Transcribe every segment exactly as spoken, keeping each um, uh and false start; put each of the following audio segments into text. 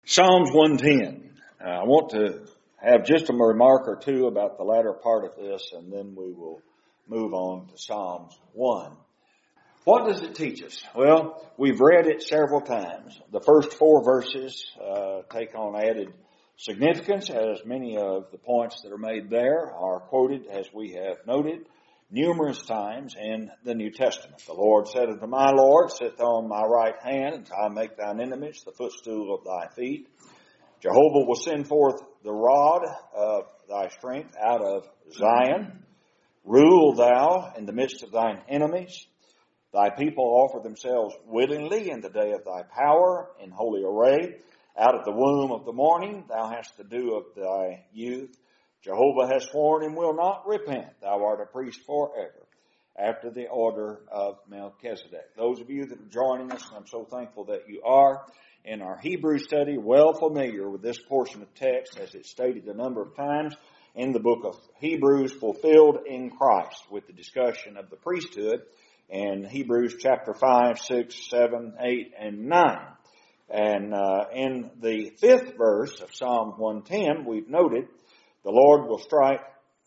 Psalms one ten. Uh, I want to have just a remark or two about the latter part of this, and then we will move on to Psalms one. What does it teach us? Well, we've read it several times. The first four verses uh, take on added significance, as many of the points that are made there are quoted, as we have noted, numerous times in the New Testament. The Lord said unto my Lord, sit on my right hand until I make thine enemies the footstool of thy feet. Jehovah will send forth the rod of thy strength out of Zion. Rule thou in the midst of thine enemies. Thy people offer themselves willingly in the day of thy power in holy array. Out of the womb of the morning thou hast the dew of thy youth. Jehovah has sworn and will not repent. Thou art a priest forever, after the order of Melchizedek. Those of you that are joining us, I'm so thankful that you are, in our Hebrew study, well familiar with this portion of text, as it's stated a number of times in the book of Hebrews, fulfilled in Christ, with the discussion of the priesthood in Hebrews chapter five, six, seven, eight, and nine. And uh, in the fifth verse of Psalm one ten, we've noted, the Lord will strike,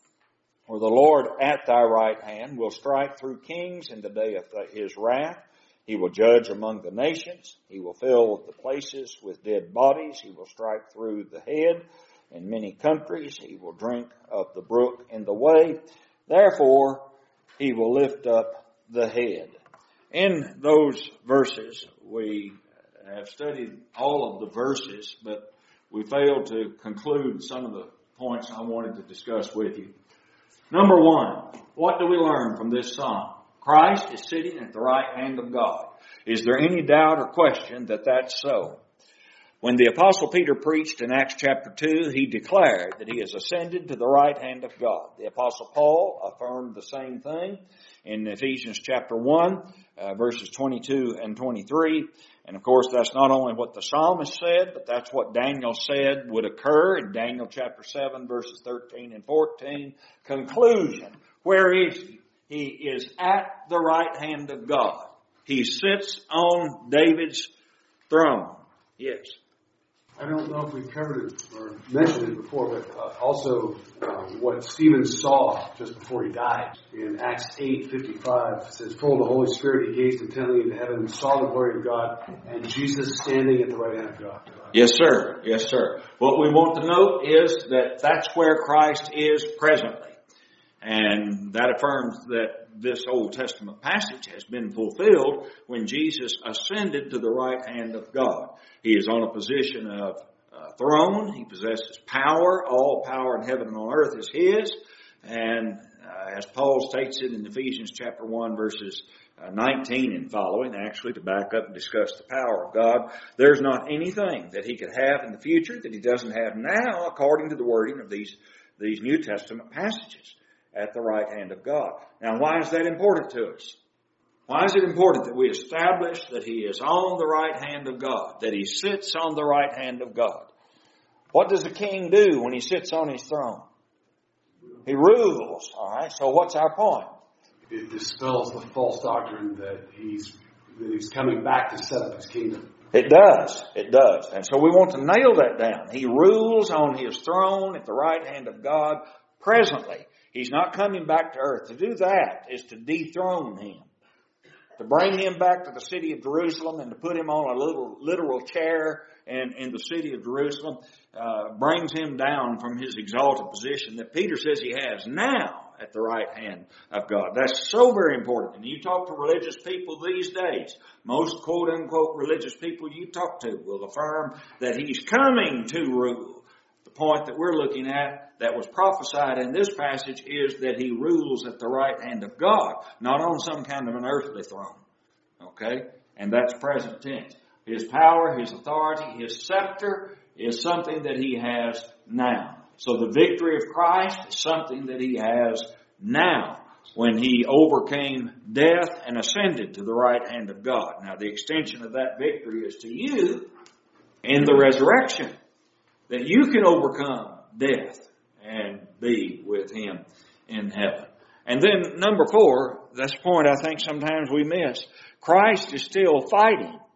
or the Lord at thy right hand will strike through kings in the day of his wrath. He will judge among the nations. He will fill the places with dead bodies. He will strike through the head in many countries. He will drink of the brook in the way. Therefore, he will lift up the head. In those verses, we have studied all of the verses, but we failed to conclude some of the points I wanted to discuss with you. Number one, what do we learn from this psalm? Christ is sitting at the right hand of God. Is there any doubt or question that that's so? When the Apostle Peter preached in Acts chapter two, he declared that he has ascended to the right hand of God. The Apostle Paul affirmed the same thing in Ephesians chapter one, uh, verses twenty-two and twenty-three. And of course, that's not only what the psalmist said, but that's what Daniel said would occur in Daniel chapter seven, verses thirteen and fourteen. Conclusion. Where is he? He is at the right hand of God. He sits on David's throne. Yes. I don't know if we've covered it or mentioned it before, but uh, also uh, what Stephen saw just before he died. In Acts eight fifty-five, it says, full of the Holy Spirit, he gazed intently into heaven and saw the glory of God and Jesus standing at the right hand of God. Yes, sir. Yes, sir. What we want to note is that that's where Christ is presently. And that affirms that this Old Testament passage has been fulfilled when Jesus ascended to the right hand of God. He is on a position of uh, throne. He possesses power. All power in heaven and on earth is his. And uh, as Paul states it in Ephesians chapter one, verses uh, nineteen and following, actually to back up and discuss the power of God, there's not anything that he could have in the future that he doesn't have now, according to the wording of these, these New Testament passages. At the right hand of God. Now, why is that important to us? Why is it important that we establish that he is on the right hand of God, that he sits on the right hand of God? What does a king do when he sits on his throne? He rules, all right? So what's our point? It dispels the false doctrine that he's that he's coming back to set up his kingdom. It does. It does. And so we want to nail that down. He rules on his throne at the right hand of God presently. He's not coming back to earth. To do that is to dethrone him. To bring him back to the city of Jerusalem and to put him on a little literal chair in, in the city of Jerusalem uh, brings him down from his exalted position that Peter says he has now at the right hand of God. That's so very important. And you talk to religious people these days, most quote-unquote religious people you talk to will affirm that he's coming to rule. The point that we're looking at that was prophesied in this passage is that he rules at the right hand of God, not on some kind of an earthly throne. Okay? And that's present tense. His power, his authority, his scepter is something that he has now. So the victory of Christ is something that he has now when he overcame death and ascended to the right hand of God. Now the extension of that victory is to you in the resurrection, that you can overcome death and be with him in heaven. And then number four, that's a point I think sometimes we miss. Christ is still fighting.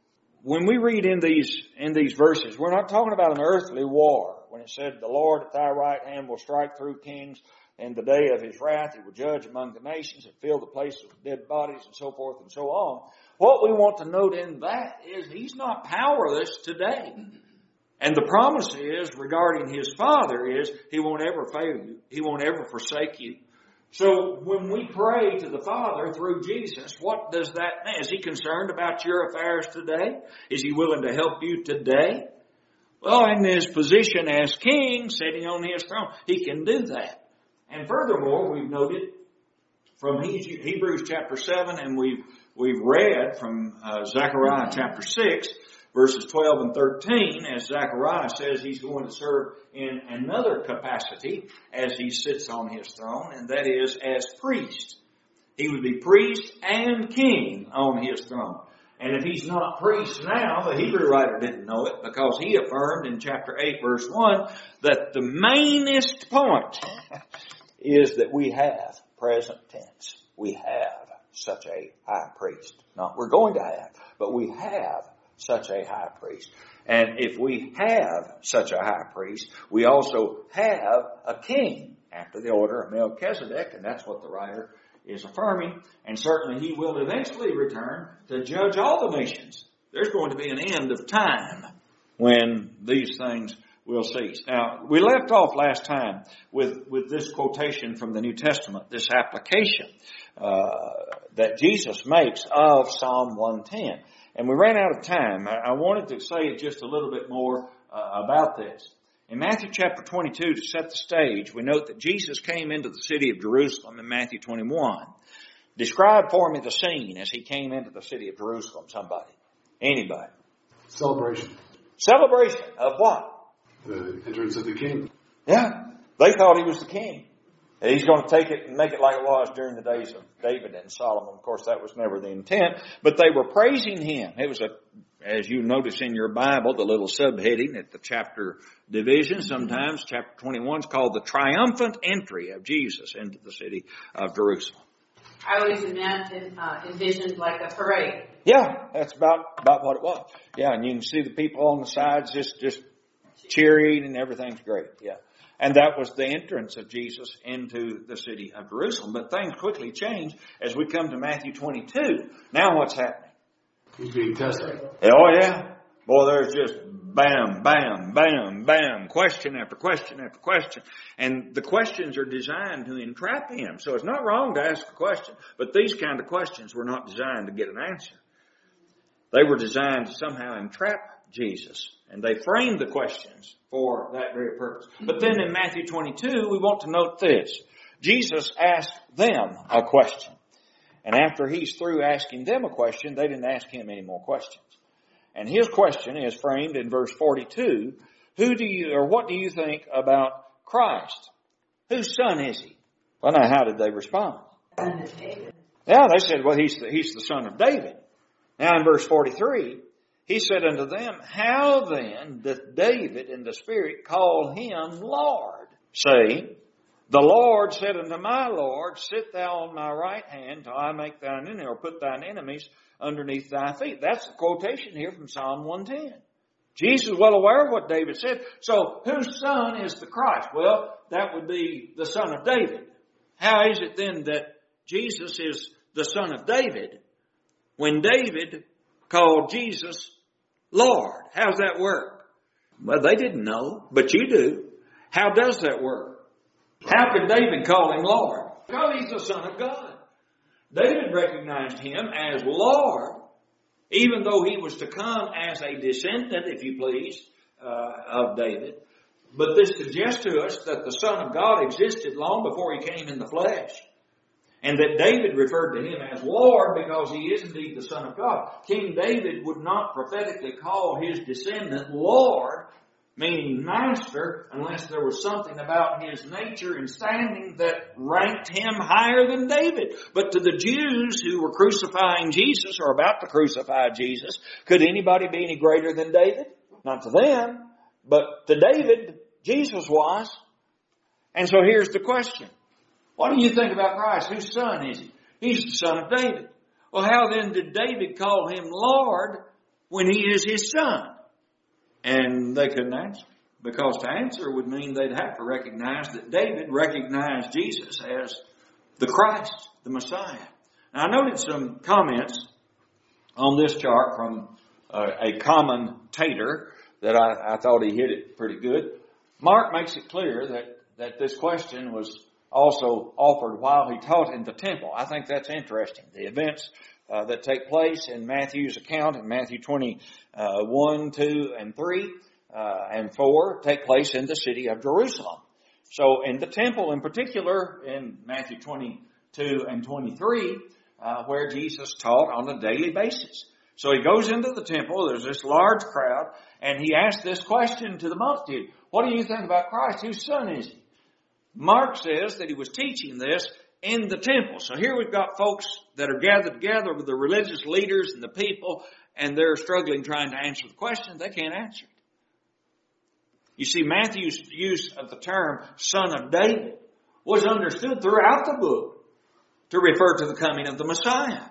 when we read in these, in these verses, we're not talking about an earthly war. When it said, the Lord at thy right hand will strike through kings, and the day of his wrath he will judge among the nations and fill the places with dead bodies and so forth and so on. What we want to note in that is he's not powerless today. And the promise is, regarding his Father, is he won't ever fail you. He won't ever forsake you. So when we pray to the Father through Jesus, what does that mean? Is he concerned about your affairs today? Is he willing to help you today? Well, in his position as king, sitting on his throne, he can do that. And furthermore, we've noted from Hebrews chapter seven, and we've we've read from uh, Zechariah chapter six, verses twelve and thirteen, as Zechariah says he's going to serve in another capacity as he sits on his throne, and that is as priest. He would be priest and king on his throne. And if he's not priest now, the Hebrew writer didn't know it, because he affirmed in chapter eight, verse one, that the mainest point is that we have, present tense, we have such a high priest. Not we're going to have, but we have such a high priest. And if we have such a high priest, we also have a king after the order of Melchizedek, and that's what the writer is affirming. And certainly he will eventually return to judge all the nations. There's going to be an end of time when these things will cease. Now, we left off last time with, with this quotation from the New Testament, this application uh, that Jesus makes of Psalm one ten. And we ran out of time. I wanted to say just a little bit more uh, about this. In Matthew chapter twenty-two, to set the stage, we note that Jesus came into the city of Jerusalem in Matthew twenty-one. Describe for me the scene as he came into the city of Jerusalem, somebody. Anybody. Celebration. Celebration of what? The entrance of the king. Yeah. They thought he was the king. He's going to take it and make it like it was during the days of David and Solomon. Of course, that was never the intent. But they were praising him. It was a, as you notice in your Bible, the little subheading at the chapter division, sometimes chapter twenty-one is called the triumphant entry of Jesus into the city of Jerusalem. I always imagined, uh, envisioned like a parade. Yeah, that's about, about what it was. Yeah, and you can see the people on the sides just, just cheering and everything's great. Yeah. And that was the entrance of Jesus into the city of Jerusalem. But things quickly change as we come to Matthew twenty-two. Now what's happening? He's being tested. Oh, yeah. Boy, there's just bam, bam, bam, bam, question after question after question. And the questions are designed to entrap him. So it's not wrong to ask a question, but these kind of questions were not designed to get an answer. They were designed to somehow entrap Jesus. And they framed the questions for that very purpose. But then in Matthew twenty-two, we want to note this. Jesus asked them a question. And after he's through asking them a question, they didn't ask him any more questions. And his question is framed in verse forty-two. Who do you, or what do you think about Christ? Whose son is he? Well, now, how did they respond? Son of David. Yeah, they said, well, he's the, he's the son of David. Now in verse forty-three, he said unto them, how then doth David in the Spirit call him Lord, saying, the Lord said unto my Lord, sit thou on my right hand till I make thine enemy, or put thine enemies underneath thy feet. That's the quotation here from Psalm one ten. Jesus is well aware of what David said. So whose son is the Christ? Well, that would be the son of David. How is it then that Jesus is the son of David when David called Jesus Lord? How's that work? Well, they didn't know, but you do. How does that work? How could David call him Lord? Because he's the son of God. David recognized him as Lord, even though he was to come as a descendant, if you please, uh, of David. But this suggests to us that the Son of God existed long before he came in the flesh. And that David referred to him as Lord because he is indeed the Son of God. King David would not prophetically call his descendant Lord, meaning master, unless there was something about his nature and standing that ranked him higher than David. But to the Jews who were crucifying Jesus, or about to crucify Jesus, could anybody be any greater than David? Not to them, but to David, Jesus was. And so here's the question. What do you think about Christ? Whose son is he? He's the son of David. Well, how then did David call him Lord when he is his son? And they couldn't answer, because to answer would mean they'd have to recognize that David recognized Jesus as the Christ, the Messiah. Now, I noted some comments on this chart from uh, a commentator that I, I thought he hit it pretty good. Mark makes it clear that, that this question was also offered while he taught in the temple. I think that's interesting. The events uh, that take place in Matthew's account in Matthew twenty-one, two, and three, uh, and four take place in the city of Jerusalem. So in the temple in particular, in Matthew twenty-two and twenty-three, uh, where Jesus taught on a daily basis. So he goes into the temple, there's this large crowd, and he asks this question to the multitude. What do you think about Christ? Whose son is he? Mark says that he was teaching this in the temple. So here we've got folks that are gathered together with the religious leaders and the people, and they're struggling trying to answer the question. They can't answer it. You see, Matthew's use of the term son of David was understood throughout the book to refer to the coming of the Messiah.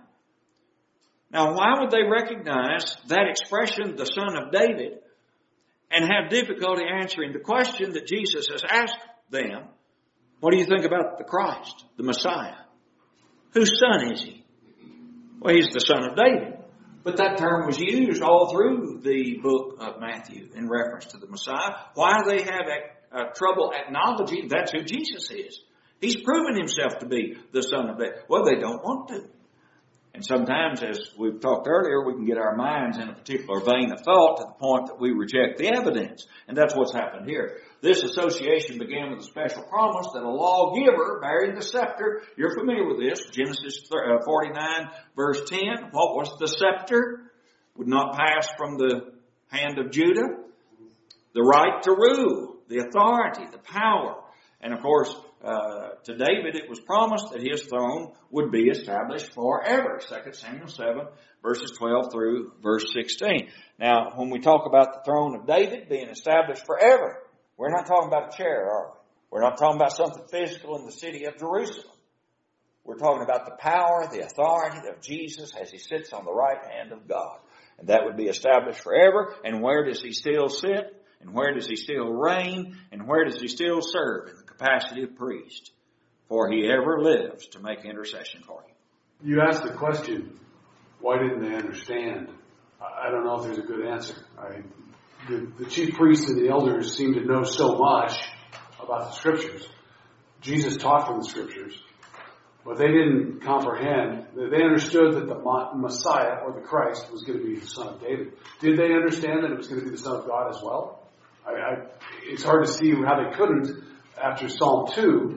Now, why would they recognize that expression, the son of David, and have difficulty answering the question that Jesus has asked them? What do you think about the Christ, the Messiah? Whose son is he? Well, he's the son of David. But that term was used all through the book of Matthew in reference to the Messiah. Why they have uh, trouble acknowledging that's who Jesus is? He's proven himself to be the son of David. Well, they don't want to. And sometimes, as we've talked earlier, we can get our minds in a particular vein of thought to the point that we reject the evidence. And that's what's happened here. This association began with a special promise that a lawgiver bearing the scepter, you're familiar with this, Genesis forty-nine, verse ten. What was the scepter? Would not pass from the hand of Judah. The right to rule, the authority, the power. And of course, Uh, to David, it was promised that his throne would be established forever. Second Samuel seven, verses twelve through verse sixteen. Now, when we talk about the throne of David being established forever, we're not talking about a chair, are we? We're not talking about something physical in the city of Jerusalem. We're talking about the power, the authority of Jesus as he sits on the right hand of God. And that would be established forever. And where does he still sit? And where does he still reign? And where does he still serve? In the capacity of priest. For he ever lives to make intercession for you. You asked the question, why didn't they understand? I don't know if there's a good answer. I, the, the chief priests and the elders seem to know so much about the scriptures. Jesus taught from the scriptures. But they didn't comprehend. They understood that the Messiah, or the Christ, was going to be the son of David. Did they understand that it was going to be the son of God as well? I, I, it's hard to see how they couldn't after Psalm two.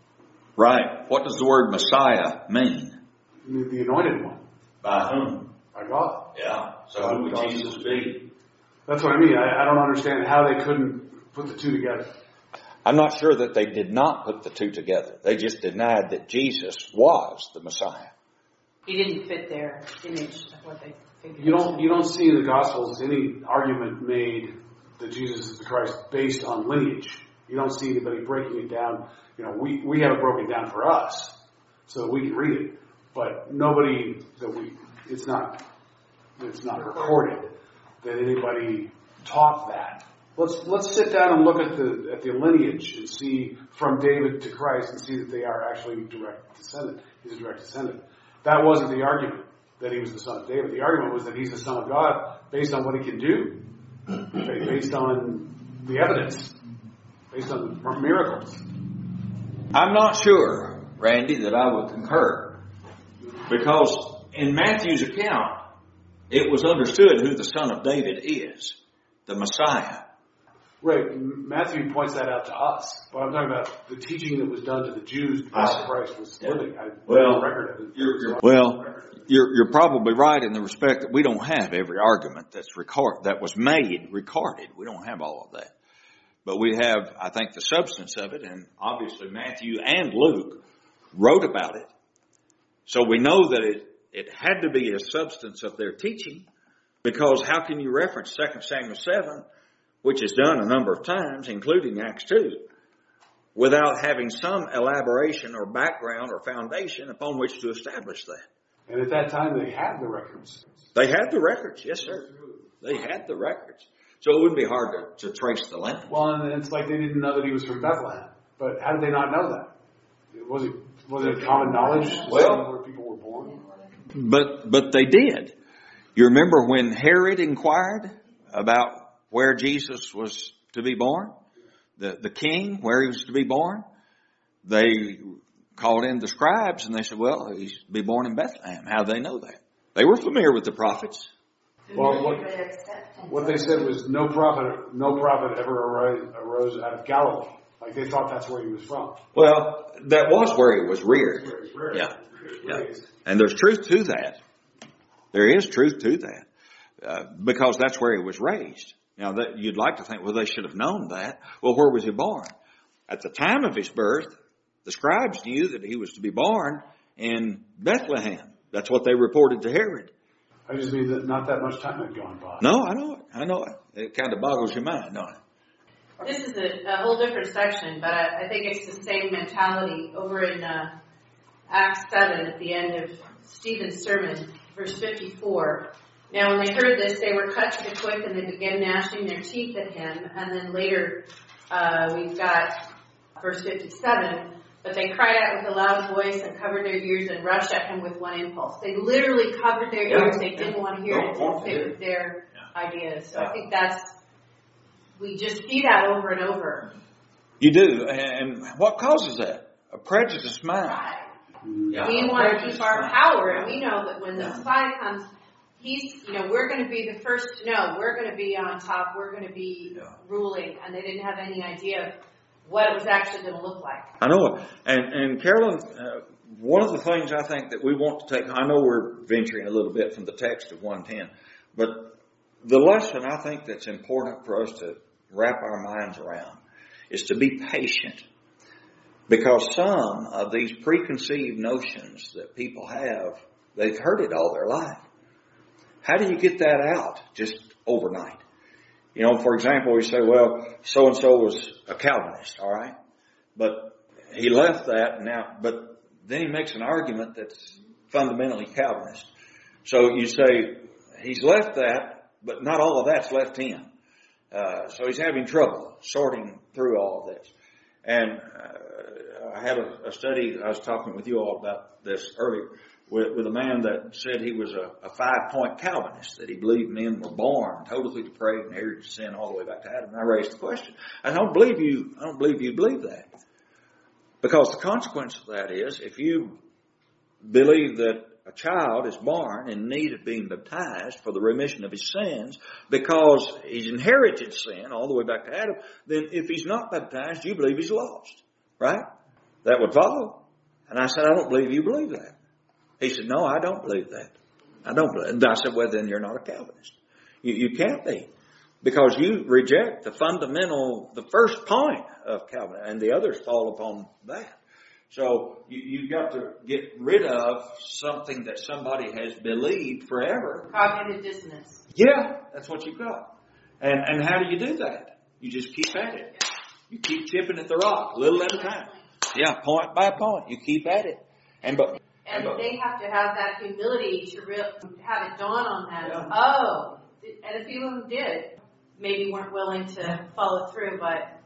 Right. What does the word Messiah mean? The anointed one. By whom? By God. Yeah. So who would Jesus be? That's what I mean. I, I don't understand how they couldn't put the two together. I'm not sure that they did not put the two together. They just denied that Jesus was the Messiah. He didn't fit their image of what they figured. You don't, you don't see in the Gospels any argument made that Jesus is the Christ based on lineage. You don't see anybody breaking it down. You know, we, we have it broken down for us so that we can read it. But nobody that we, it's not, it's not recorded that anybody taught that. Let's, let's sit down and look at the, at the lineage and see from David to Christ and see that they are actually direct descendant. He's a direct descendant. That wasn't the argument that he was the son of David. The argument was that he's the son of God based on what he can do. Based on the evidence, based on the miracles. I'm not sure, Randy, that I would concur. Because in Matthew's account, it was understood who the son of David is, the Messiah. Right. Matthew points that out to us. But I'm talking about the teaching that was done to the Jews while Christ was yeah. living. I well, record of it. You're, you're, well, you're, you're probably right in the respect that we don't have every argument that's record, that was made recorded. We don't have all of that. But we have, I think, the substance of it, and obviously Matthew and Luke wrote about it. So we know that it, it had to be a substance of their teaching, because how can you reference Second Samuel seven, which is done a number of times, including Acts two, without having some elaboration or background or foundation upon which to establish that? And at that time, they had the records. They had the records, yes, sir. They had the records. So it wouldn't be hard to, to trace the land. Well, and it's like they didn't know that he was from Bethlehem. But how did they not know that? Was it was it common knowledge to well, where people were born? But but they did. You remember when Herod inquired about where Jesus was to be born? The the king, where he was to be born? They called in the scribes and they said, well, he's to be born in Bethlehem. How do they know that? They were familiar with the prophets. Well, what, what they said was no prophet, no prophet ever arose, arose out of Galilee. Like they thought that's where he was from. Well, that was where he was reared. Where he was reared. Yeah, yeah. Raised. And there's truth to that. There is truth to that uh, because that's where he was raised. Now, that you'd like to think, well, they should have known that. Well, where was he born? At the time of his birth, the scribes knew that he was to be born in Bethlehem. That's what they reported to Herod. I just mean that not that much time had gone by. No, I know it. I know it. It kind of boggles your mind, don't it? This is a, a whole different section, but I, I think it's the same mentality over in uh, Acts seven at the end of Stephen's sermon, verse fifty-four. Now, when they heard this, they were cut to the quick and they began gnashing their teeth at him. And then later, uh, we've got verse fifty-seven. But they cried out with a loud voice and covered their ears and rushed at him with one impulse. They literally covered their Yeah. ears. They didn't want to hear Don't it. It want didn't to fit with their Yeah. ideas. So Yeah. I think that's, we just see that over and over. You do. And what causes that? A prejudiced mind. Yeah. We want to keep our power, and we know that when the Messiah comes, he's, you know, we're going to be the first to know. We're going to be on top. We're going to be Yeah. ruling. And they didn't have any idea of what it was actually going to look like. I know it. And, and Carolyn, uh, one of the things I think that we want to take, I know we're venturing a little bit from the text of one ten, but the lesson I think that's important for us to wrap our minds around is to be patient. Because some of these preconceived notions that people have, they've heard it all their life. How do you get that out just overnight? You know, for example, we say, well, so-and-so was a Calvinist, all right? But he left that now, but then he makes an argument that's fundamentally Calvinist. So you say, he's left that, but not all of that's left him. Uh, so he's having trouble sorting through all of this. And uh, I had a, a study, I was talking with you all about this earlier, with, with a man that said he was a, a five-point Calvinist, that he believed men were born totally depraved and heirs to sin all the way back to Adam. And I raised the question. I don't believe you, I don't believe you believe that. Because the consequence of that is, if you believe that a child is born in need of being baptized for the remission of his sins because he's inherited sin all the way back to Adam, then if he's not baptized, you believe he's lost. Right? That would follow. And I said, I don't believe you believe that. He said, no, I don't believe that. I don't believe it. And I said, well, then you're not a Calvinist. You, you can't be. Because you reject the fundamental, the first point of Calvin, and the others fall upon that. So you, you've got to get rid of something that somebody has believed forever. Cognitive dissonance. Yeah, that's what you've got. And and how do you do that? You just keep at it. You keep chipping at the rock, little at a time. Yeah, point by point. You keep at it. And but And they have to have that humility to real, have it dawn on them. Yeah. Oh, and a few of them did. Maybe weren't willing to follow through, but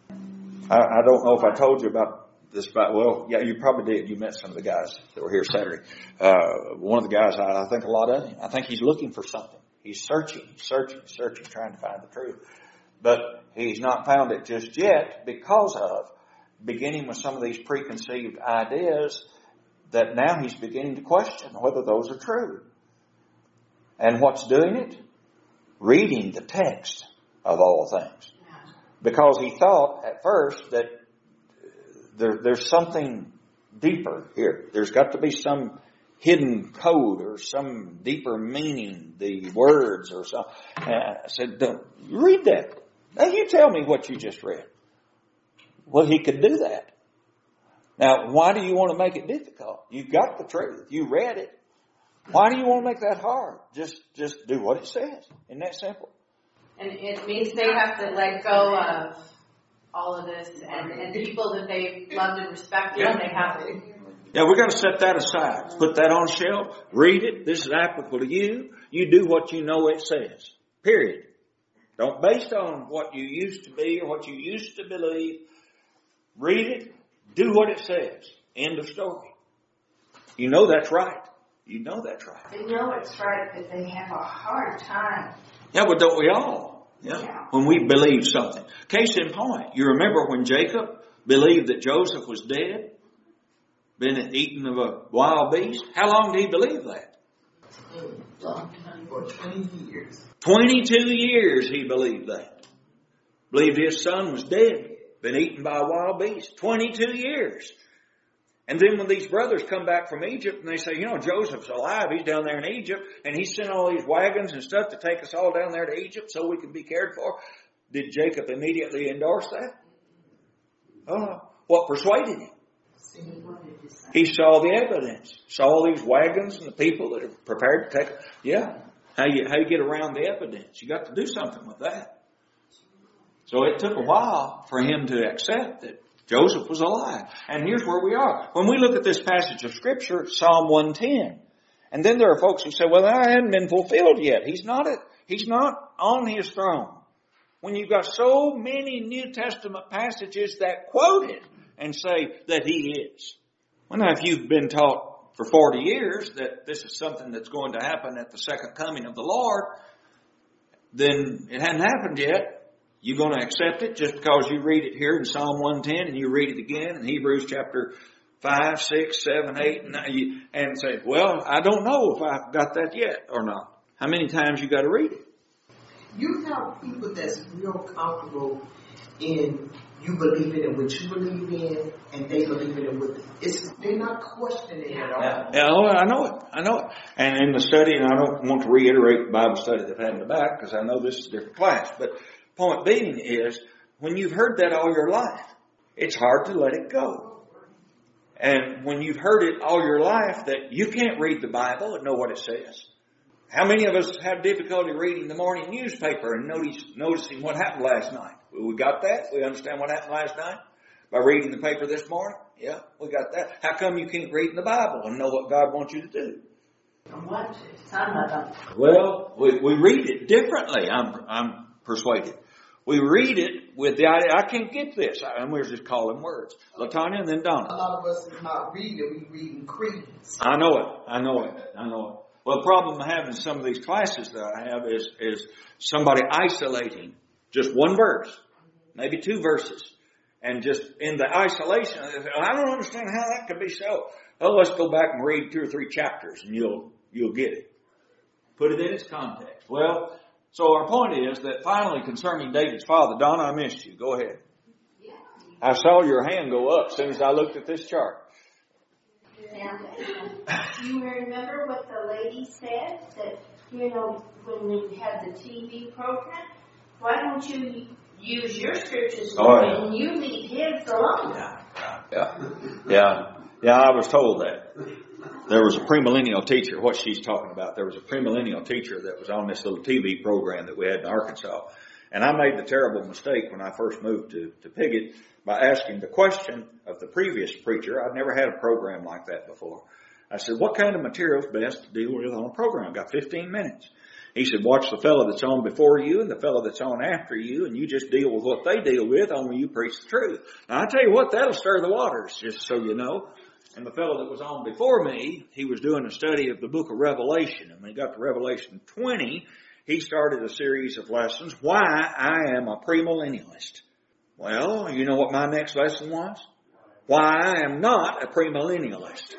I, I don't know if I told you about this, but well, yeah, you probably did. You met some of the guys that were here Saturday. Uh, one of the guys, I, I think a lot of him, I think he's looking for something. He's searching, searching, searching, trying to find the truth. But he's not found it just yet because of beginning with some of these preconceived ideas that now he's beginning to question whether those are true. And what's doing it? Reading the text of all things. Because he thought at first that there, there's something deeper here. There's got to be some hidden code or some deeper meaning, the words or something. And I said, don't, read that. Now you tell me what you just read. Well, he could do that. Now, why do you want to make it difficult? You've got the truth. You read it. Why do you want to make that hard? Just, just do what it says. Isn't that simple? and it means they have to let go of all of this, and, and people that they've loved and respected, Yeah. they have to. Yeah, we're going to set that aside. Put that on the shelf. Read it. This is applicable to you. You do what you know it says. Period. Don't base it on what you used to be or what you used to believe. Read it. Do what it says. End of story. You know that's right. You know that's right. They know it's right, but they have a hard time. Yeah, but don't we all? Yeah. Yeah. When we believe something. Case in point, you remember when Jacob believed that Joseph was dead? Been eaten of a wild beast? How long did he believe that? For twenty years. twenty-two years he believed that. Believed his son was dead. Been eaten by a wild beast. twenty-two years. And then when these brothers come back from Egypt and they say, you know, Joseph's alive. He's down there in Egypt. And he sent all these wagons and stuff to take us all down there to Egypt so we can be cared for. Did Jacob immediately endorse that? Oh, what persuaded him? He saw the evidence. Saw these wagons and the people that are prepared to take. Yeah. How you, how you get around the evidence? You got to do something with that. So it took a while for him to accept that Joseph was alive. And here's where we are. When we look at this passage of Scripture, Psalm one ten, and then there are folks who say, well, that hadn't been fulfilled yet. He's not, a, he's not on his throne. When you've got so many New Testament passages that quote it and say that he is. Well, now, if you've been taught for forty years that this is something that's going to happen at the second coming of the Lord, then it hadn't happened yet. You're going to accept it just because you read it here in Psalm one ten and you read it again in Hebrews chapter five, six, seven, eight, and nine, and say, well, I don't know if I've got that yet or not. How many times you got to read it? You have people that's real comfortable in you believing in what you believe in, and they believe in what it's. They're not questioning it at all. Yeah, yeah, oh, I know it. I know it. And in the study, and I don't want to reiterate the Bible study that I had in the back because I know this is a different class. But point being is, when you've heard that all your life, it's hard to let it go. And when you've heard it all your life that you can't read the Bible and know what it says. How many of us have difficulty reading the morning newspaper and notice, noticing what happened last night? We got that? We understand what happened last night? By reading the paper this morning? Yeah, we got that. How come you can't read in the Bible and know what God wants you to do? I want to. Some of them. Well, we, we read it differently, I'm, I'm persuaded. We read it with the idea, I can't get this. And we're just calling words. LaTanya and then Donna. A lot of us is not reading it, we reading creeds. I know it. I know it. I know it. Well, the problem I have in some of these classes that I have is, is somebody isolating just one verse, maybe two verses, and just in the isolation, I don't understand how that could be so. Oh, let's go back and read two or three chapters and you'll, you'll get it. Put it in its context. Well, so our point is that finally concerning David's father, Donna, I missed you. Go ahead. I saw your hand go up as soon as I looked at this chart. You remember what the lady said? That, you know, when we had the T V program, why don't you use your scriptures oh, yeah. and you leave his alone? Yeah, yeah, yeah. Yeah, I was told that. There was a premillennial teacher, what she's talking about. There was a premillennial teacher that was on this little T V program that we had in Arkansas. And I made the terrible mistake when I first moved to, to Piggott by asking the question of the previous preacher. I'd never had a program like that before. I said, what kind of material is best to deal with on a program? I've got fifteen minutes. He said, watch the fellow that's on before you and the fellow that's on after you, and you just deal with what they deal with, only you preach the truth. Now, I tell you what, that'll stir the waters, just so you know. And the fellow that was on before me, he was doing a study of the book of Revelation. And when he got to Revelation twenty, he started a series of lessons, why I am a premillennialist. Well, you know what my next lesson was? Why I am not a premillennialist.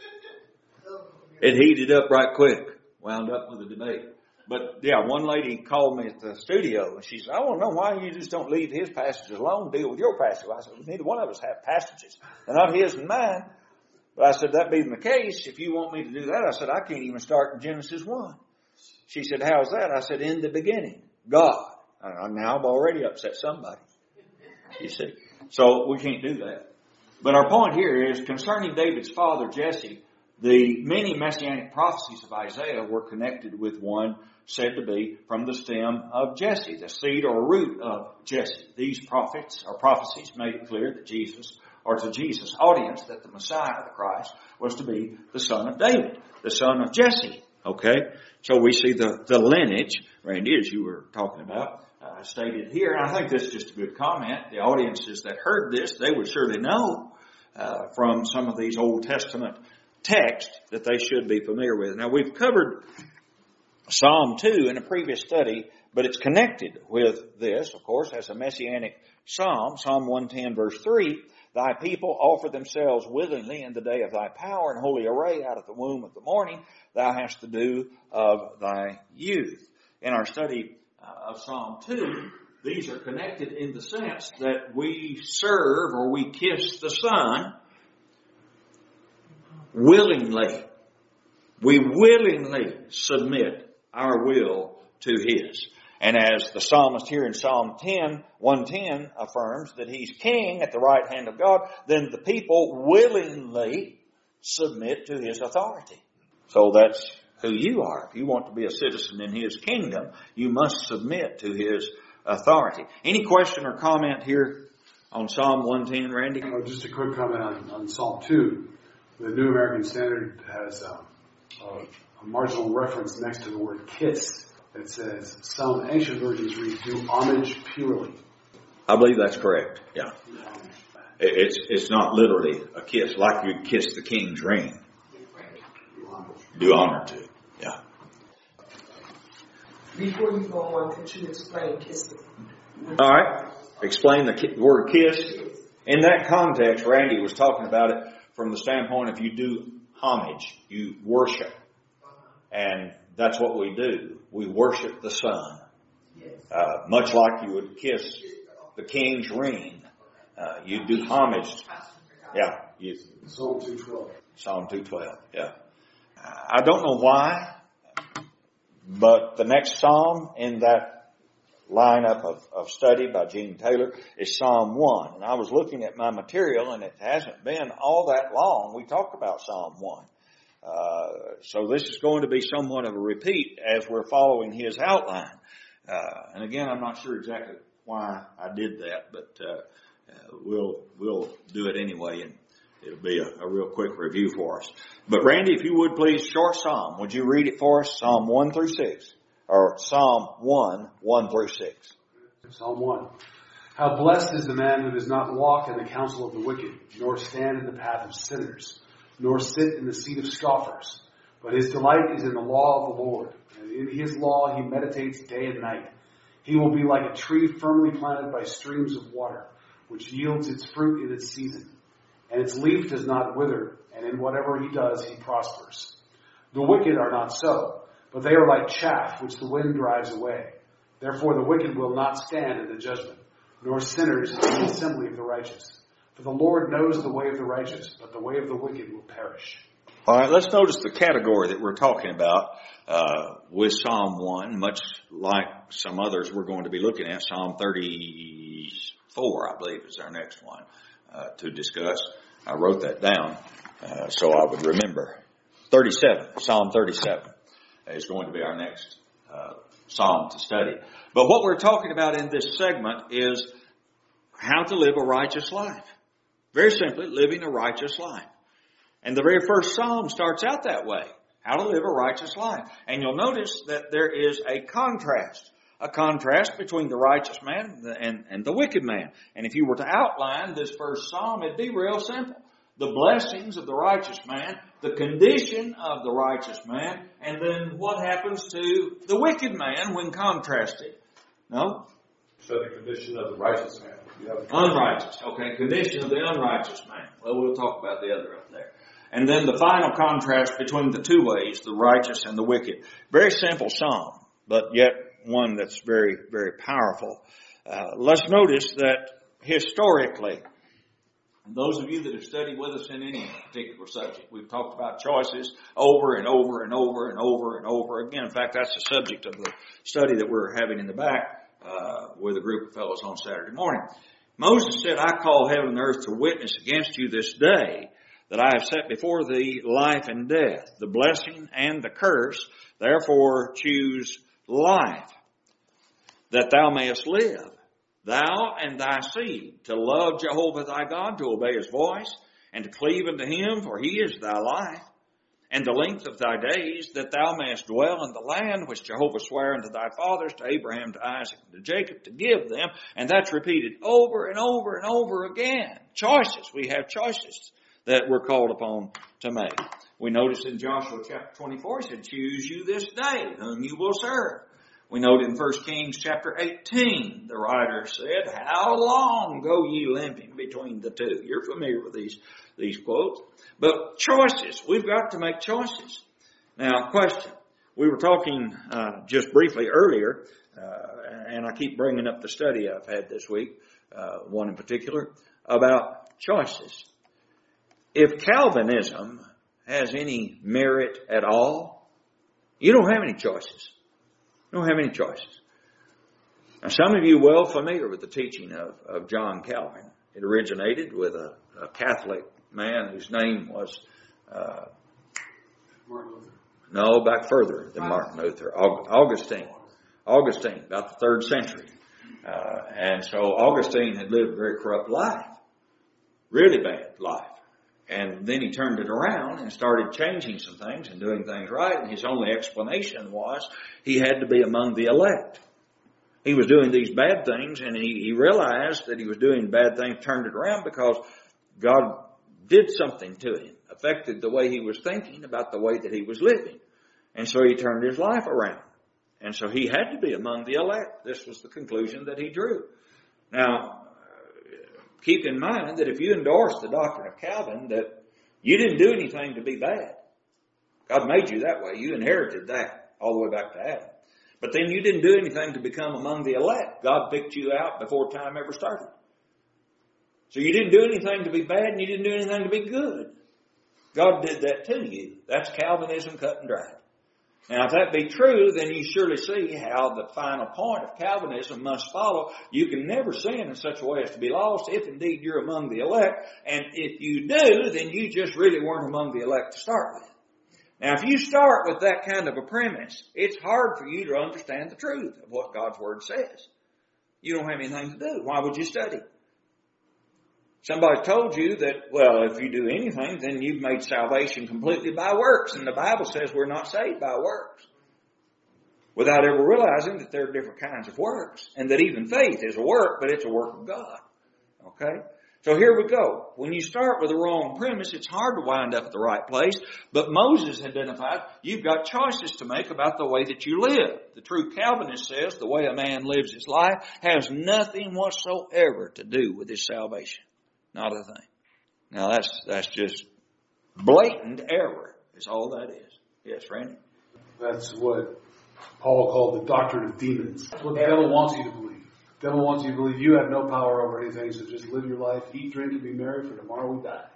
It heated up right quick. Wound up with a debate. But yeah, one lady called me at the studio and she said, I want to know why you just don't leave his passages alone, deal with your passage. I said, neither one of us have passages. They're not his and mine. But I said, that being the case, if you want me to do that, I said, I can't even start in Genesis one. She said, how's that? I said, in the beginning, God. Now I've already upset somebody. You see. So we can't do that. But our point here is concerning David's father, Jesse, the many messianic prophecies of Isaiah were connected with one said to be from the stem of Jesse, the seed or root of Jesse. These prophets or prophecies made it clear that Jesus, or to Jesus' audience, that the Messiah, the Christ, was to be the son of David, the son of Jesse. Okay? So we see the, the lineage, Randy, as you were talking about, uh, stated here. And I think this is just a good comment. The audiences that heard this, they would surely know uh, from some of these Old Testament texts that they should be familiar with. Now, we've covered Psalm two in a previous study, but it's connected with this, of course, as a messianic psalm. Psalm one ten, verse three, thy people offer themselves willingly in the day of thy power and holy array out of the womb of the morning. Thou hast to do of thy youth. In our study uh, of Psalm two, these are connected in the sense that we serve or we kiss the Son willingly. We willingly submit our will to His. And as the psalmist here in Psalm ten, one ten affirms that He's king at the right hand of God, then the people willingly submit to His authority. So that's who you are. If you want to be a citizen in His kingdom, you must submit to His authority. Any question or comment here on Psalm one ten, Randy? Oh, just a quick comment on, on Psalm two. The New American Standard has uh, a, a marginal reference next to the word kiss. It says, some ancient versions read, do homage purely. I believe that's correct, yeah. It's it's not literally a kiss, like you'd kiss the king's ring. Do honor to, yeah. Before you go on, could you explain kissing? All right, explain the ki- word kiss. In that context, Randy was talking about it from the standpoint of you do homage, you worship. And that's what we do. We worship the Son. Uh, much like you would kiss the king's ring. Uh, you do homage. Yeah. You, Psalm two twelve. Psalm two twelve, yeah. I don't know why, but the next psalm in that lineup of, of study by Gene Taylor is Psalm one. And I was looking at my material, and it hasn't been all that long. We talked about Psalm one. Uh, so this is going to be somewhat of a repeat as we're following his outline. Uh, and again, I'm not sure exactly why I did that, but uh, uh, we'll we'll do it anyway, and it'll be a, a real quick review for us. But Randy, if you would please, short psalm. Would you read it for us? Psalm one through six, or Psalm one, one through six. Psalm one. How blessed is the man who does not walk in the counsel of the wicked, nor stand in the path of sinners, nor sit in the seat of scoffers. But his delight is in the law of the Lord, and in his law he meditates day and night. He will be like a tree firmly planted by streams of water, which yields its fruit in its season. And its leaf does not wither, and in whatever he does he prospers. The wicked are not so, but they are like chaff which the wind drives away. Therefore the wicked will not stand in the judgment, nor sinners in the assembly of the righteous. For the Lord knows the way of the righteous, but the way of the wicked will perish. All right, let's notice the category that we're talking about uh, with Psalm one, much like some others we're going to be looking at. Psalm thirty-four, I believe, is our next one uh, to discuss. I wrote that down uh, so I would remember. thirty-seven, Psalm thirty-seven is going to be our next uh, psalm to study. But what we're talking about in this segment is how to live a righteous life. Very simply, living a righteous life. And the very first psalm starts out that way. How to live a righteous life. And you'll notice that there is a contrast. A contrast between the righteous man and, and the wicked man. And if you were to outline this first psalm, it'd be real simple. The blessings of the righteous man, the condition of the righteous man, and then what happens to the wicked man when contrasted. No? So the condition of the righteous man. Unrighteous. Okay, condition of the unrighteous man. Well, we'll talk about the other up there. And then the final contrast between the two ways, the righteous and the wicked. Very simple psalm, but yet one that's very, very powerful. Uh, let's notice that historically, those of you that have studied with us in any particular subject, we've talked about choices over and over and over and over and over again. In fact, that's the subject of the study that we're having in the back uh, with a group of fellows on Saturday morning. Moses said, I call heaven and earth to witness against you this day that I have set before thee life and death, the blessing and the curse. Therefore choose life, that thou mayest live, thou and thy seed, to love Jehovah thy God, to obey his voice, and to cleave unto him, for he is thy life, and the length of thy days, that thou mayest dwell in the land which Jehovah sware unto thy fathers, to Abraham, to Isaac, and to Jacob, to give them. And that's repeated over and over and over again. Choices. We have choices that we're called upon to make. We notice in Joshua chapter twenty-four, he said, choose you this day whom you will serve. We note in First Kings chapter eighteen, the writer said, how long go ye limping between the two? You're familiar with these, these quotes. But choices. We've got to make choices. Now, question. We were talking uh, just briefly earlier, uh, and I keep bringing up the study I've had this week, uh, one in particular, about choices. If Calvinism has any merit at all, you don't have any choices. You don't have any choices. Now, some of you are well familiar with the teaching of, of John Calvin. It originated with a, a Catholic man whose name was, uh, Martin Luther. no, back further than Martin Luther, Augustine. Augustine, about the third century. Uh, and so Augustine had lived a very corrupt life. Really bad life. And then he turned it around and started changing some things and doing things right. And his only explanation was he had to be among the elect. He was doing these bad things, and he, he realized that he was doing bad things, turned it around because God did something to him, affected the way he was thinking about the way that he was living. And so he turned his life around. And so he had to be among the elect. This was the conclusion that he drew. Now, keep in mind that if you endorse the doctrine of Calvin, that you didn't do anything to be bad. God made you that way. You inherited that all the way back to Adam. But then you didn't do anything to become among the elect. God picked you out before time ever started. So you didn't do anything to be bad, and you didn't do anything to be good. God did that to you. That's Calvinism cut and dried. Now, if that be true, then you surely see how the final point of Calvinism must follow. You can never sin in such a way as to be lost, if indeed you're among the elect. And if you do, then you just really weren't among the elect to start with. Now, if you start with that kind of a premise, it's hard for you to understand the truth of what God's Word says. You don't have anything to do. Why would you study? Somebody told you that, well, if you do anything, then you've made salvation completely by works. And the Bible says we're not saved by works. Without ever realizing that there are different kinds of works. And that even faith is a work, but it's a work of God. Okay? So here we go. When you start with the wrong premise, it's hard to wind up at the right place. But Moses identified you've got choices to make about the way that you live. The true Calvinist says the way a man lives his life has nothing whatsoever to do with his salvation. Not a thing. Now that's that's just blatant error is all that is. Yes, Randy? That's what Paul called the doctrine of demons. That's what the devil wants you to believe. The devil wants you to believe you have no power over anything, so just live your life, eat, drink, and be merry, for tomorrow we die.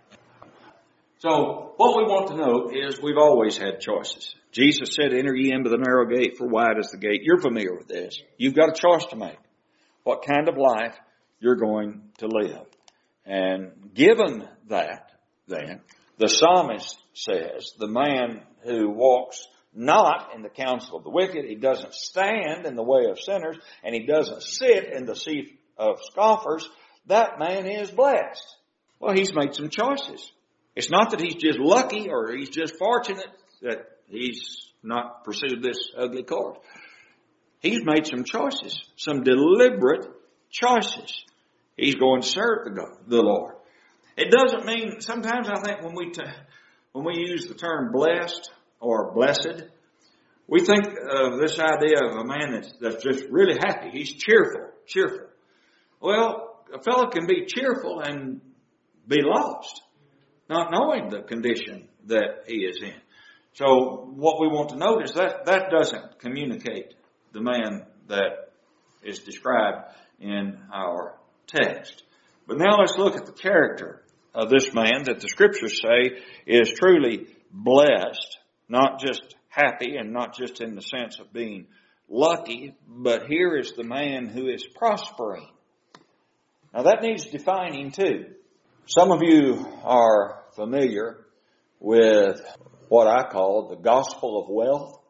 So what we want to note is we've always had choices. Jesus said, enter ye into the narrow gate, for wide is the gate. You're familiar with this. You've got a choice to make. What kind of life you're going to live. And given that, then, the psalmist says, the man who walks not in the counsel of the wicked, he doesn't stand in the way of sinners, and he doesn't sit in the seat of scoffers, that man is blessed. Well, he's made some choices. It's not that he's just lucky or he's just fortunate that he's not pursued this ugly course. He's made some choices, some deliberate choices. He's going to serve the, God, the Lord. It doesn't mean, sometimes I think when we t- when we use the term blessed or blessed, we think of this idea of a man that's, that's just really happy. He's cheerful, cheerful. Well, a fellow can be cheerful and be lost, not knowing the condition that he is in. So what we want to note is that that doesn't communicate the man that is described in our text. But now let's look at the character of this man that the scriptures say is truly blessed, not just happy and not just in the sense of being lucky, but here is the man who is prospering. Now that needs defining too. Some of you are familiar with what I call the gospel of wealth.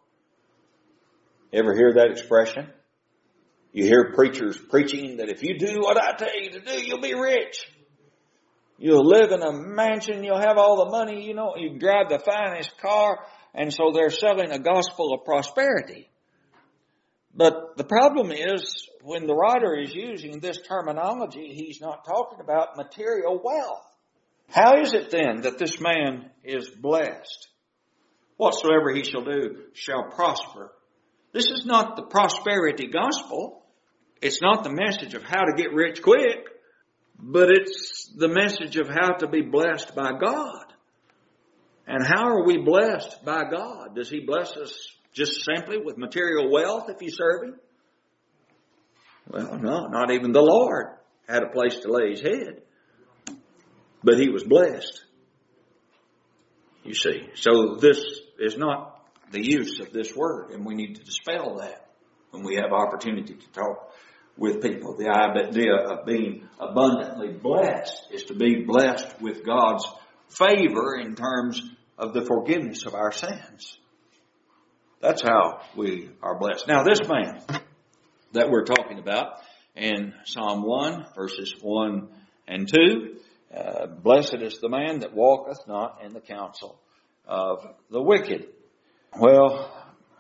Ever hear that expression? You hear preachers preaching that if you do what I tell you to do, you'll be rich. You'll live in a mansion. You'll have all the money. You know, you drive the finest car. And so they're selling a gospel of prosperity. But the problem is, when the writer is using this terminology, he's not talking about material wealth. How is it then that this man is blessed? Whatsoever he shall do shall prosper. This is not the prosperity gospel. It's not the message of how to get rich quick, but it's the message of how to be blessed by God. And how are we blessed by God? Does He bless us just simply with material wealth if you serve Him? Well, no, not even the Lord had a place to lay His head. But He was blessed. You see. So this is not the use of this word, and we need to dispel that when we have opportunity to talk with people. The idea of being abundantly blessed is to be blessed with God's favor in terms of the forgiveness of our sins. That's how we are blessed. Now, this man that we're talking about in Psalm one, verses one and two, uh, blessed is the man that walketh not in the counsel of the wicked. Well,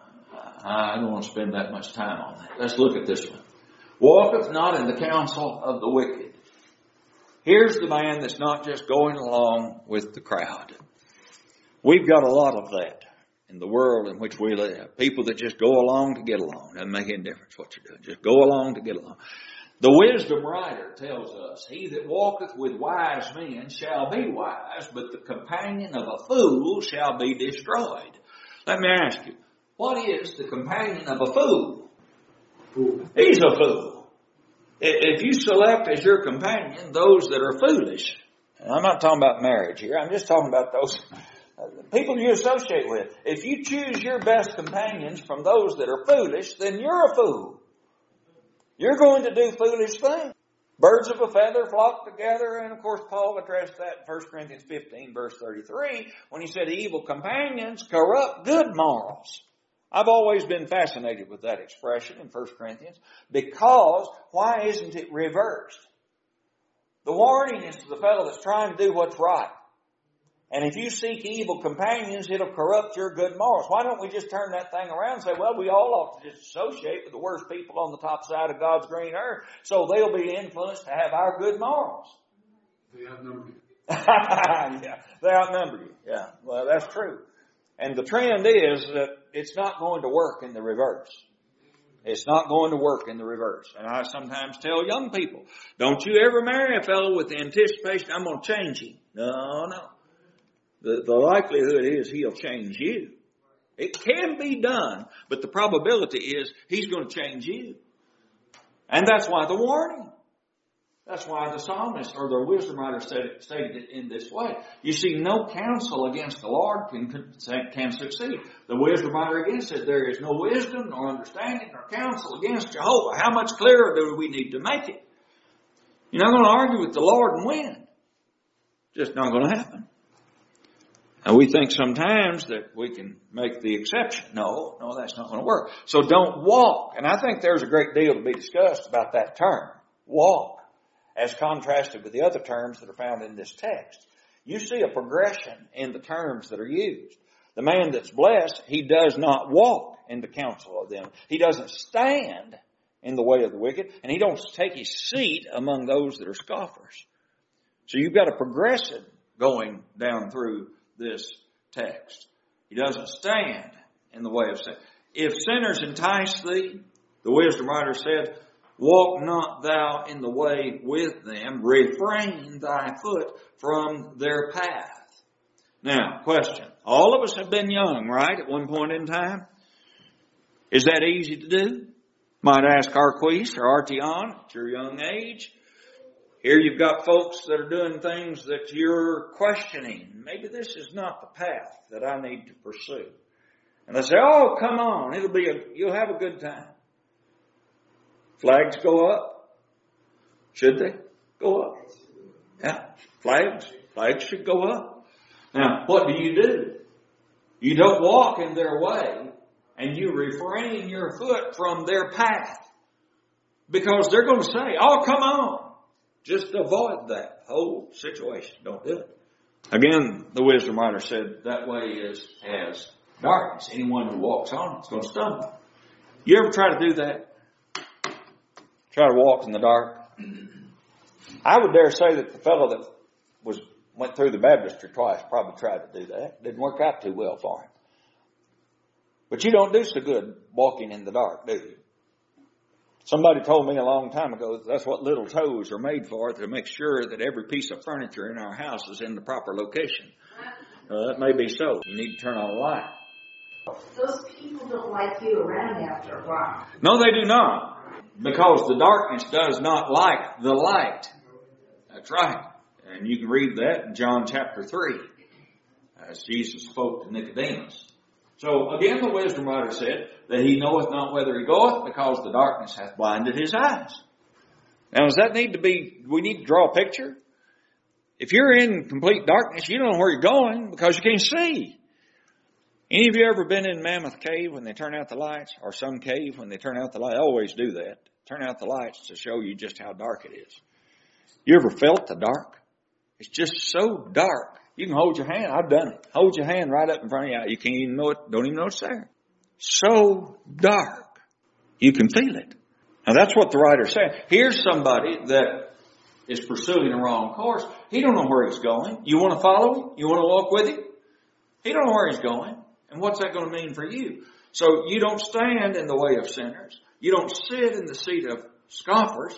I don't want to spend that much time on that. Let's look at this one. Walketh not in the counsel of the wicked. Here's the man that's not just going along with the crowd. We've got a lot of that in the world in which we live. People that just go along to get along. Doesn't make any difference what you're doing. Just go along to get along. The wisdom writer tells us, he that walketh with wise men shall be wise, but the companion of a fool shall be destroyed. Let me ask you, what is the companion of a fool? Fool. He's a fool. If you select as your companion those that are foolish, and I'm not talking about marriage here, I'm just talking about those people you associate with. If you choose your best companions from those that are foolish, then you're a fool. You're going to do foolish things. Birds of a feather flock together. And of course, Paul addressed that in First Corinthians fifteen, verse thirty-three, when he said evil companions corrupt good morals. I've always been fascinated with that expression in First Corinthians, because why isn't it reversed? The warning is to the fellow that's trying to do what's right. And if you seek evil companions, it'll corrupt your good morals. Why don't we just turn that thing around and say, well, we all ought to just associate with the worst people on the top side of God's green earth, so they'll be influenced to have our good morals. They outnumber you. Yeah, they outnumber you. Yeah, well, that's true. And the trend is that it's not going to work in the reverse. It's not going to work in the reverse. And I sometimes tell young people, don't you ever marry a fellow with the anticipation, I'm going to change him. No, no. The, the likelihood is he'll change you. It can be done, but the probability is he's going to change you. And that's why the warning. That's why the psalmist or the wisdom writer said it, stated it in this way. You see, no counsel against the Lord can, can succeed. The wisdom writer again said there is no wisdom nor understanding nor counsel against Jehovah. How much clearer do we need to make it? You're not going to argue with the Lord and win. Just not going to happen. And we think sometimes that we can make the exception. No, no, that's not going to work. So don't walk. And I think there's a great deal to be discussed about that term, walk, as contrasted with the other terms that are found in this text. You see a progression in the terms that are used. The man that's blessed, he does not walk in the counsel of them. He doesn't stand in the way of the wicked, and he don't take his seat among those that are scoffers. So you've got a progression going down through this text. He doesn't stand in the way of sin. If sinners entice thee, the wisdom writer said, walk not thou in the way with them, refrain thy foot from their path. Now, question. All of us have been young, right, at one point in time? Is that easy to do? Might ask Arquise or Artion at your young age. Here you've got folks that are doing things that you're questioning. Maybe this is not the path that I need to pursue. And they say, oh, come on, it'll be a, you'll have a good time. Flags go up. Should they go up? Yeah, flags. Flags should go up. Now, what do you do? You don't walk in their way, and you refrain your foot from their path. Because they're going to say, oh, come on. Just avoid that whole situation. Don't do it. Again, the wisdom writer said that way is as darkness. Anyone who walks on it is going to stumble. You ever try to do that? Try to walk in the dark? I would dare say that the fellow that was went through the baptistry twice probably tried to do that. Didn't work out too well for him. But you don't do so good walking in the dark, do you? Somebody told me a long time ago that's what little toes are made for, to make sure that every piece of furniture in our house is in the proper location. Uh, that may be so. You need to turn on a light. Those people don't like you around after a while. No, they do not. Because the darkness does not like the light. That's right. And you can read that in John chapter three, as Jesus spoke to Nicodemus. So again, the wisdom writer said that he knoweth not whither he goeth, because the darkness hath blinded his eyes. Now, does that need to be, we need to draw a picture? If you're in complete darkness, you don't know where you're going because you can't see. Any of you ever been in Mammoth Cave when they turn out the lights? Or some cave when they turn out the lights? They always do that. Turn out the lights to show you just how dark it is. You ever felt the dark? It's just so dark. You can hold your hand. I've done it. Hold your hand right up in front of you. You can't even know it. Don't even know it's there. So dark. You can feel it. Now that's what the writer's saying. Here's somebody that is pursuing the wrong course. He don't know where he's going. You want to follow him? You want to walk with him? He don't know where he's going. And what's that going to mean for you? So you don't stand in the way of sinners. You don't sit in the seat of scoffers.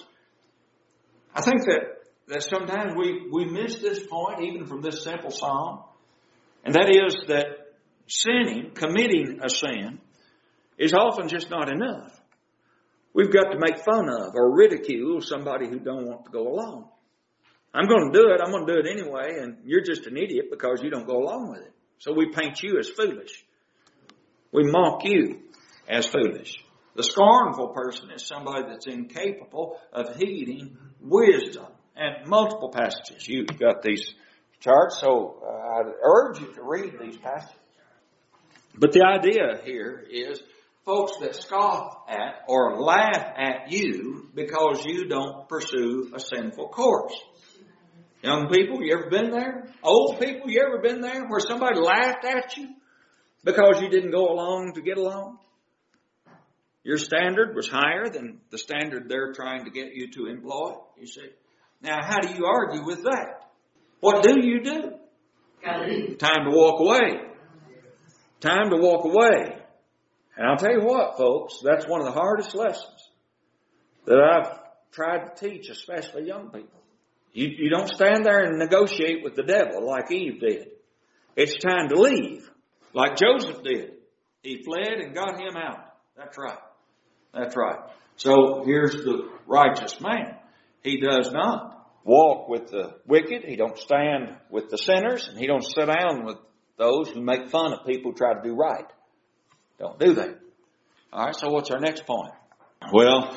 I think that that sometimes we, we miss this point, even from this simple psalm. And that is that sinning, committing a sin, is often just not enough. We've got to make fun of or ridicule somebody who don't want to go along. I'm going to do it. I'm going to do it anyway. And you're just an idiot because you don't go along with it. So we paint you as foolish. We mock you as foolish. The scornful person is somebody that's incapable of heeding wisdom. And multiple passages. You've got these charts, so uh, I urge you to read these passages. But the idea here is folks that scoff at or laugh at you because you don't pursue a sinful course. Young people, you ever been there? Old people, you ever been there where somebody laughed at you because you didn't go along to get along? Your standard was higher than the standard they're trying to get you to employ, you see. Now, how do you argue with that? What do you do? Time to walk away. Time to walk away. And I'll tell you what, folks, that's one of the hardest lessons that I've tried to teach, especially young people. You, you don't stand there and negotiate with the devil like Eve did. It's time to leave, like Joseph did. He fled and got him out. That's right. That's right. So here's the righteous man. He does not walk with the wicked. He don't stand with the sinners. And he don't sit down with those who make fun of people who try to do right. Don't do that. All right, so what's our next point? Well,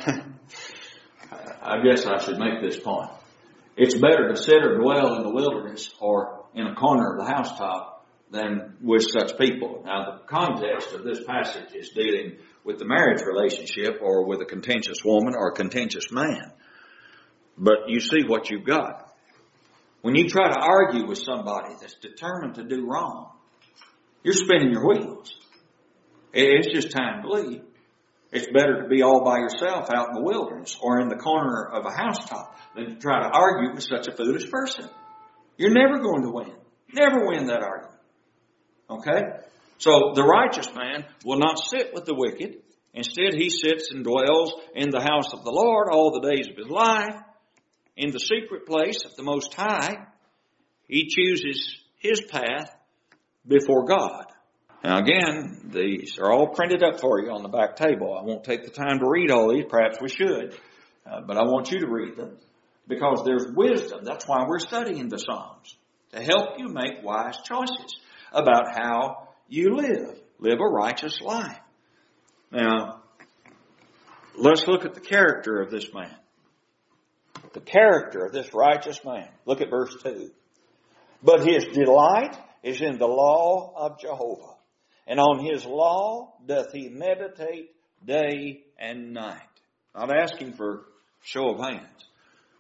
I guess I should make this point. It's better to sit or dwell in the wilderness or in a corner of the housetop than with such people. Now, the context of this passage is dealing with the marriage relationship or with a contentious woman or a contentious man. But you see what you've got. When you try to argue with somebody that's determined to do wrong, you're spinning your wheels. It's just time to leave. It's better to be all by yourself out in the wilderness or in the corner of a housetop than to try to argue with such a foolish person. You're never going to win. Never win that argument. Okay? So the righteous man will not sit with the wicked. Instead, he sits and dwells in the house of the Lord all the days of his life. In the secret place of the Most High, he chooses his path before God. Now again, these are all printed up for you on the back table. I won't take the time to read all these. Perhaps we should. Uh, but I want you to read them because there's wisdom. That's why we're studying the Psalms. To help you make wise choices about how you live. Live a righteous life. Now, let's look at the character of this man. The character of this righteous man. Look at verse two. But his delight is in the law of Jehovah, and on his law doth he meditate day and night. Not asking for show of hands.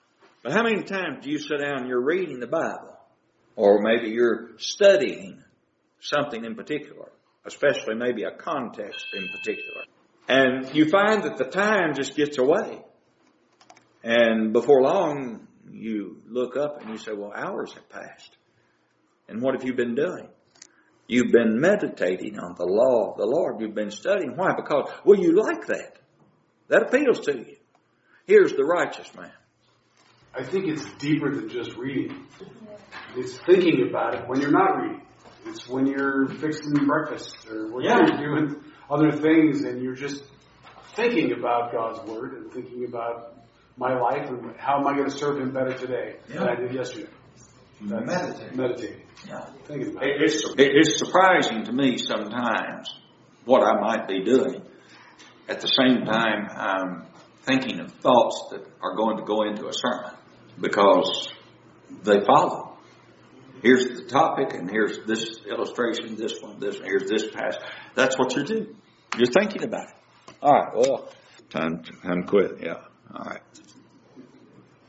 But how many times do you sit down and you're reading the Bible? Or maybe you're studying something in particular, especially maybe a context in particular. And you find that the time just gets away. And before long, you look up and you say, well, hours have passed. And what have you been doing? You've been meditating on the law of the Lord. You've been studying. Why? Because, well, you like that. That appeals to you. Here's the righteous man. I think it's deeper than just reading. It's thinking about it when you're not reading. It's when you're fixing breakfast or when Yeah. you're doing other things and you're just thinking about God's Word and thinking about my life and how am I going to serve Him better today Yeah. than I did yesterday. That's Meditate. Meditating. Yeah. Thinking about It- it. It's, it- it's surprising to me sometimes what I might be doing. At the same time, I'm thinking of thoughts that are going to go into a sermon because they follow. Here's the topic, and here's this illustration, this one, this one, here's this passage. That's what you're doing. You're thinking about it. All right, well, time, time to quit, yeah. All right.